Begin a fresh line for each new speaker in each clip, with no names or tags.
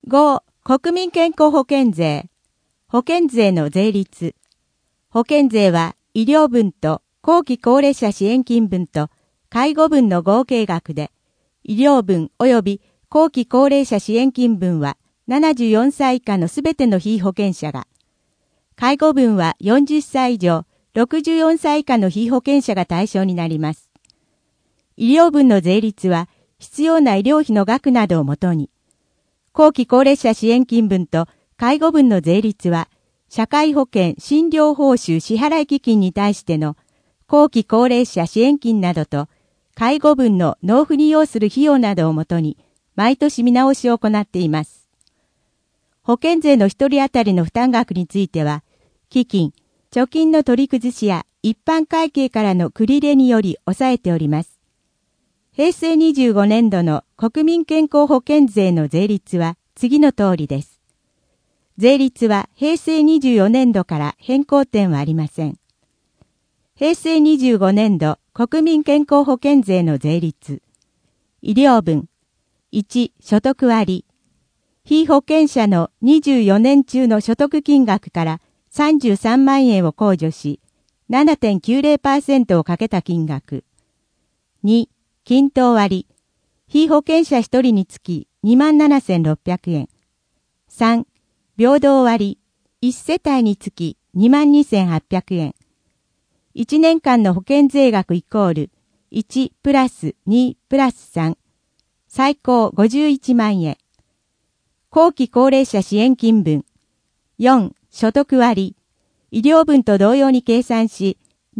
5、国民健康保険税。保険税の税率。保険税は医療分と後期高齢者支援金分と介護分の合計額で、医療分及び後期高齢者支援金分は74歳以下のすべての被保険者が、介護分は40歳以上、64歳以下の被保険者が対象になります。医療分の税率は必要な医療費の額などをもとに、後期高齢者支援金分と介護分の税率は、社会保険診療報酬支払基金に対しての後期高齢者支援金などと、介護分の納付に要する費用などをもとに、毎年見直しを行っています。保険税の一人当たりの負担額については、基金、貯金の取り崩しや一般会計からの繰り入れにより抑えております。平成25年度の国民健康保険税の税率は次の通りです。税率は平成24年度から変更点はありません。平成25年度国民健康保険税の税率。医療分。1、所得割。被保険者の24年中の所得金額から33万円を控除し、7.90% をかけた金額。2、均等割。被保険者1人につき27,600円。3、平等割。1世帯につき22,800円。1年間の保険税額イコール1プラス2プラス3。最高51万円。後期高齢者支援金分。4、所得割。医療分と同様に計算し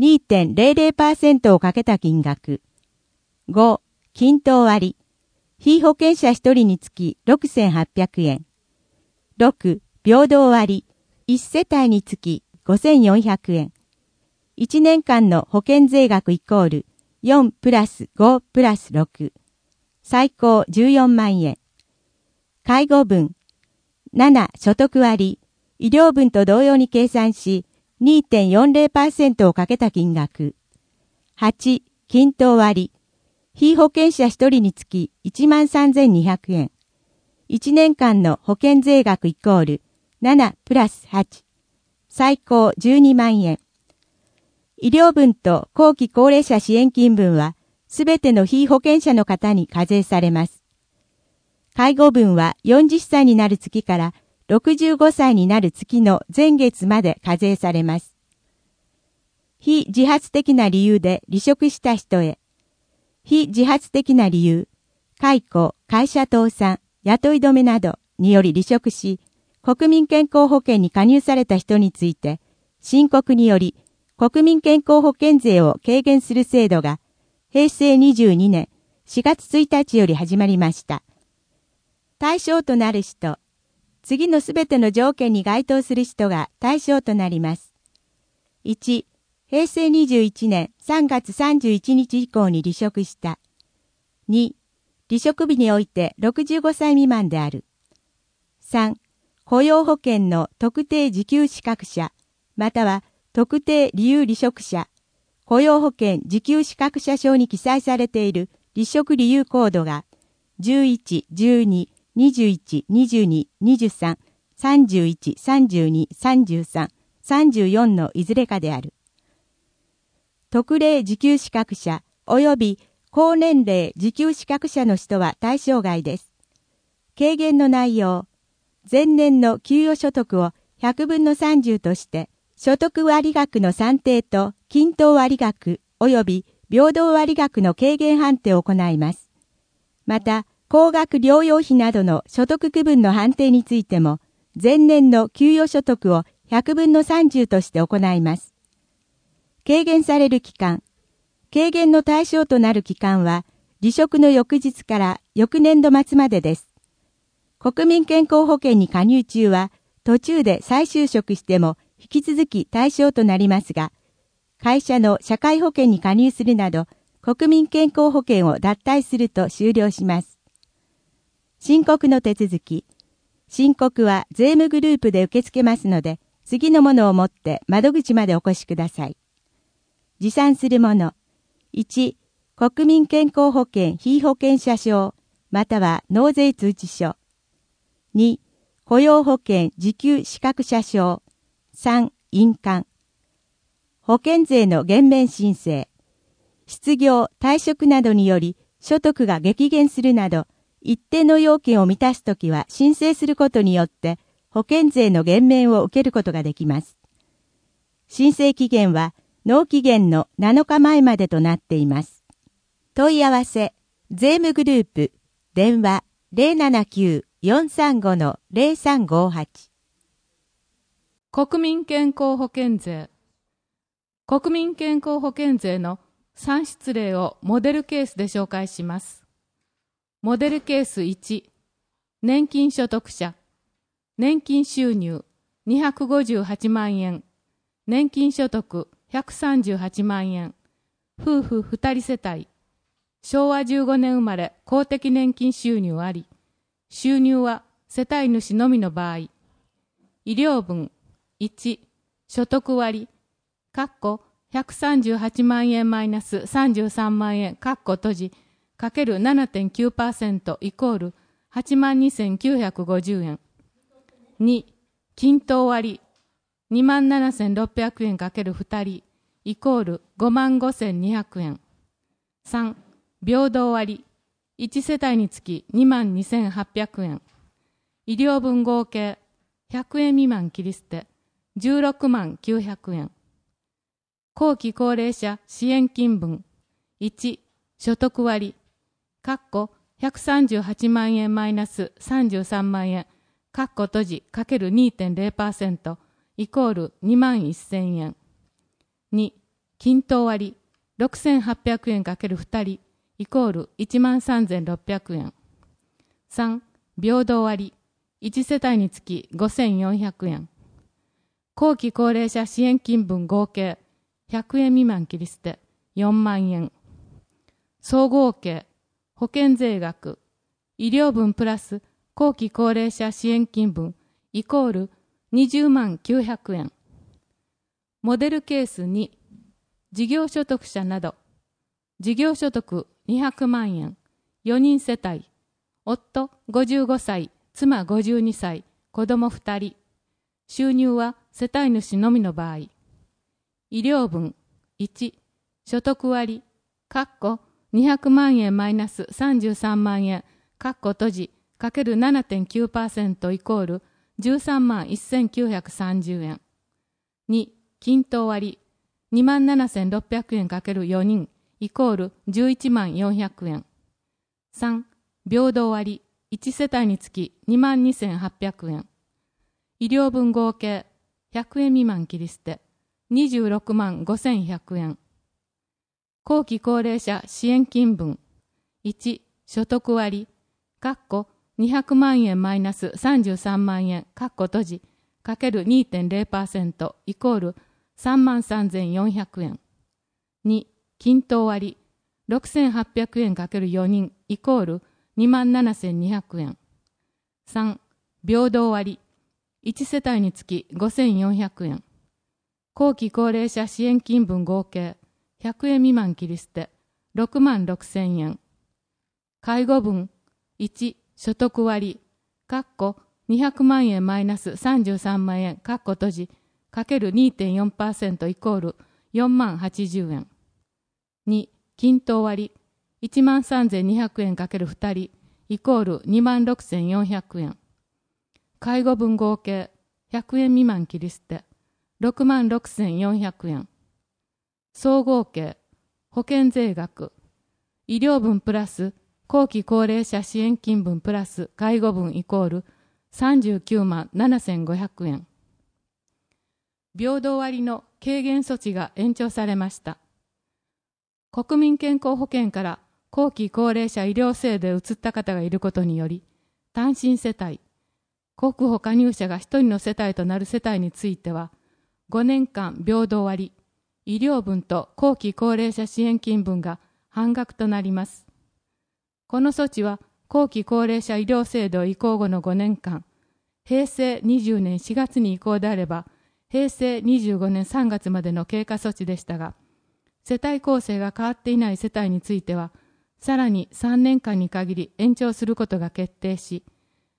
2.00% をかけた金額。5、均等割。被保険者1人につき6,800円。6、平等割。1世帯につき5,400円。1年間の保険税額イコール4プラス5プラス6。最高14万円。介護分。7、所得割。医療分と同様に計算し 2.40% をかけた金額。8、均等割。被保険者1人につき13,200円。1年間の保険税額イコール7プラス8。最高12万円。医療分と後期高齢者支援金分はすべての被保険者の方に課税されます。介護分は40歳になる月から65歳になる月の前月まで課税されます。非自発的な理由で離職した人へ。非自発的な理由、解雇、会社倒産、雇い止めなどにより離職し、国民健康保険に加入された人について、申告により国民健康保険税を軽減する制度が、平成22年4月1日より始まりました。対象となる人、次のすべての条件に該当する人が対象となります。1、平成21年3月31日以降に離職した。2、離職日において65歳未満である。3、雇用保険の特定受給資格者、または特定理由離職者、雇用保険受給資格者証に記載されている離職理由コードが11、12、21、22、23、31、32、33、34のいずれかである。特例受給資格者及び高年齢受給資格者の人は対象外です。軽減の内容、前年の給与所得を100分の30として、所得割額の算定と均等割額及び平等割額の軽減判定を行います。また、高額療養費などの所得区分の判定についても、前年の給与所得を100分の30として行います。軽減される期間。軽減の対象となる期間は、離職の翌日から翌年度末までです。国民健康保険に加入中は、途中で再就職しても引き続き対象となりますが、会社の社会保険に加入するなど、国民健康保険を脱退すると終了します。申告の手続き。申告は税務グループで受け付けますので、次のものを持って窓口までお越しください。持参するもの。1、国民健康保険被保険者証、または納税通知書。 2、雇用保険受給資格者証。3、印鑑。保険税の減免申請。失業、退職などにより所得が激減するなど、一定の要件を満たすときは申請することによって保険税の減免を受けることができます。申請期限は納期限の7日前までとなっています。問い合わせ、税務グループ、電話 079-435-0358。
国民健康保険税。国民健康保険税の算出例をモデルケースで紹介します。モデルケース1、年金所得者、年金収入258万円、年金所得138万円、夫婦2人世帯、昭和15年生まれ公的年金収入あり、収入は世帯主のみの場合、医療分1、所得割、138万円マイナス33万円、閉じ、かける 7.9% イコール 82,950 円。2、均等割、27,600 円かける2人、イコール 55,200 円。3、平等割、1世帯につき 22,800 円。医療分合計、100円未満切り捨て、169,900 円。後期高齢者支援金分、1、所得割、138万円マイナス33万円、閉じかける 2.0% イコール 21,000 円。2、均等割、6,800 円かける2人、イコール 13,600 円。3、平等割、1世帯につき 5,400 円。後期高齢者支援金分合計、100円未満切り捨て、4万円。総合計、保険税額、医療分プラス後期高齢者支援金分イコール20万900円。モデルケース2、事業所得者など、事業所得200万円、4人世帯、夫55歳、妻52歳、子供2人、収入は世帯主のみの場合、医療分1、所得割、200万円マイナス33万円、閉じ、かける 7.9% イコール13万1930円。2、均等割、27,600 円かける4人、イコール11万400円。3、平等割、1世帯につき 22,800 円。医療分合計、100円未満切り捨て、26万5,100円。後期高齢者支援金分、1、所得割、200万円マイナス33万円、閉じ、かける 2.0% イコール33,400 円。2、均等割、6,800 円かける4人、イコール27,200 円。3、平等割、1世帯につき 5,400 円。後期高齢者支援金分合計、100円未満切り捨て、66,000円。介護分、1、所得割、200万円マイナス33万円、閉じ、かける 2.4% イコール4万80円。2、均等割、13,200 円かける2人、イコール26,400円。介護分合計、100円未満切り捨て、66,400円。総合計、保険税額、医療分プラス後期高齢者支援金分プラス介護分イコール39万7,500円。平等割の軽減措置が延長されました。国民健康保険から後期高齢者医療制度へ移った方がいることにより、単身世帯、国保加入者が1人の世帯となる世帯については、5年間平等割、医療分と後期高齢者支援金分が半額となります。この措置は後期高齢者医療制度移行後の5年間、平成20年4月に移行であれば、平成25年3月までの経過措置でしたが、世帯構成が変わっていない世帯については、さらに3年間に限り延長することが決定し、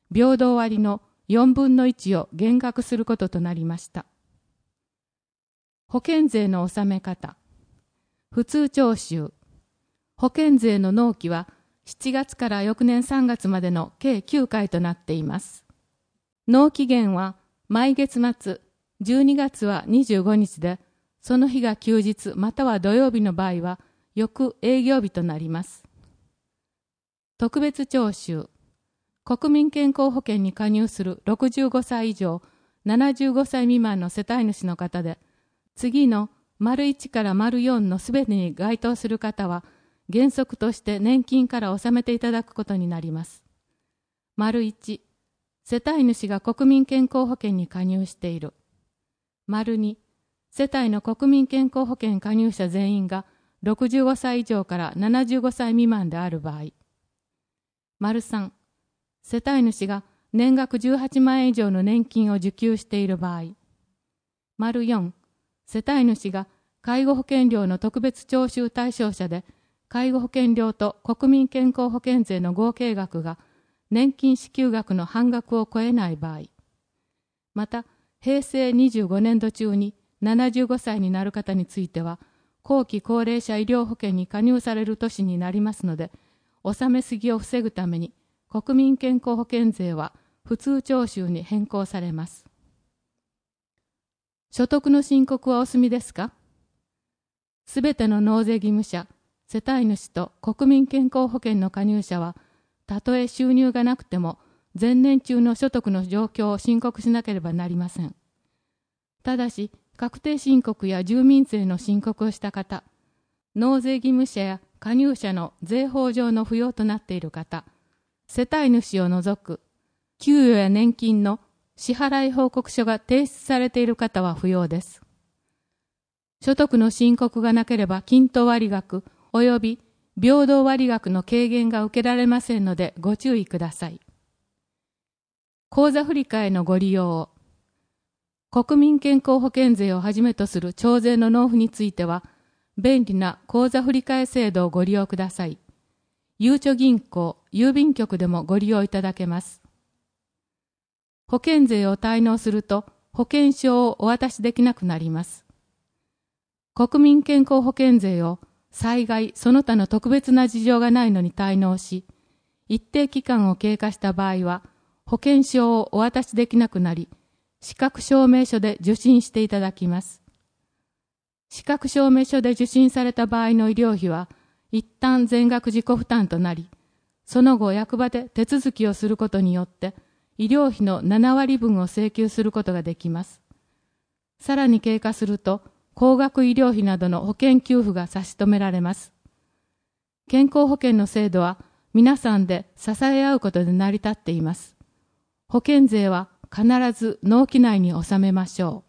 平等割の4分の1を減額することとなりました。保険税の納め方。普通徴収。保険税の納期は7月から翌年3月までの計9回となっています。納期限は毎月末、12月は25日で、その日が休日または土曜日の場合は翌営業日となります。特別徴収。国民健康保険に加入する65歳以上、75歳未満の世帯主の方で、次の丸1から丸4のすべてに該当する方は、原則として年金から納めていただくことになります。丸1、世帯主が国民健康保険に加入している。丸2、世帯の国民健康保険加入者全員が65歳以上から75歳未満である場合。丸3、世帯主が年額18万円以上の年金を受給している場合。丸4、世帯主が介護保険料の特別徴収対象者で、介護保険料と国民健康保険税の合計額が年金支給額の半額を超えない場合。また、平成25年度中に75歳になる方については、後期高齢者医療保険に加入される年になりますので、納めすぎを防ぐために、国民健康保険税は普通徴収に変更されます。所得の申告はお済みですか？すべての納税義務者、世帯主と国民健康保険の加入者は、たとえ収入がなくても、前年中の所得の状況を申告しなければなりません。ただし、確定申告や住民税の申告をした方、納税義務者や加入者の税法上の不要となっている方、世帯主を除く、給与や年金の支払い報告書が提出されている方は不要です。所得の申告がなければ均等割額及び平等割額の軽減が受けられませんのでご注意ください。口座振替のご利用を。国民健康保険税をはじめとする徴税の納付については、便利な口座振替制度をご利用ください。ゆうちょ銀行、郵便局でもご利用いただけます。保険税を滞納すると保険証をお渡しできなくなります。国民健康保険税を災害その他の特別な事情がないのに滞納し、一定期間を経過した場合は保険証をお渡しできなくなり、資格証明書で受診していただきます。資格証明書で受診された場合の医療費は一旦全額自己負担となり、その後役場で手続きをすることによって医療費の7割分を請求することができます。さらに経過すると、高額医療費などの保険給付が差し止められます。健康保険の制度は皆さんで支え合うことで成り立っています。保険税は必ず納期内に納めましょう。